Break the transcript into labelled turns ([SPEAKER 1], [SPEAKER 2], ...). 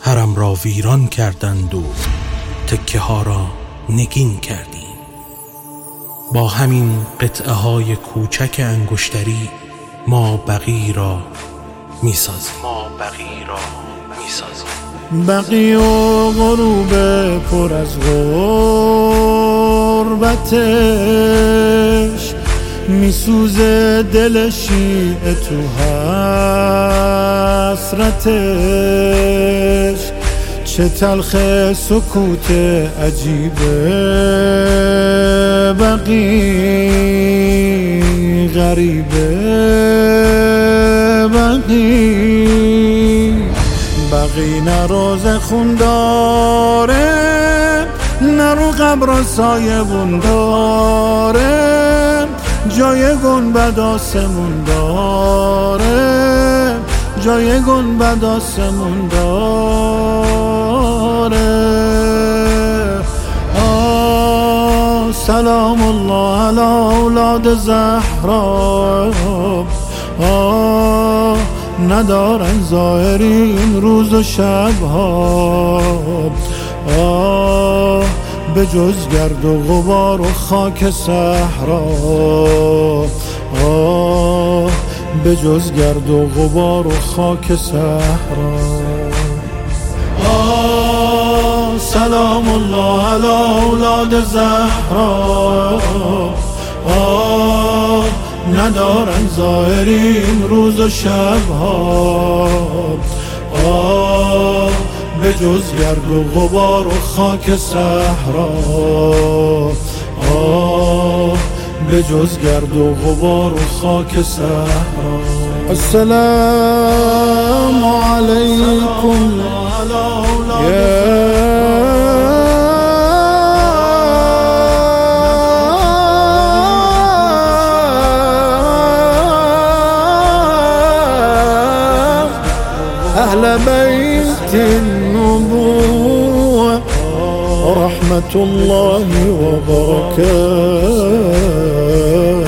[SPEAKER 1] حرم را ویران کردند و تکه ها را نگین کردیم. با همین قطعه های کوچک انگشتری ما بقی را میسازیم.
[SPEAKER 2] بقی و غروب پر از غربتش، میسوزه دل شیعه تو حسرتش. چه تلخ سکوت عجیبه، بقی غریبه، بقی نه روز خون داره، نه رو قبر سایه بون داره. جای گنبد آسمون داره، جای گنبد آسمون داره. سلام الله علی اولاد زهرا، ندارن ظاهری این روز و شبها. به جز گرد و غبار و خاک صحرا، به جز گرد و غبار و خاک صحرا. سلام الله علی اولاد زهرا، ندارن ظاهری این روز و شبها. به جز گرد و غبار و خاک صحرا، به جز گرد و غبار و خاک صحرا. السلام علیکم أهل بيت النبوة، رحمة الله وبركاته.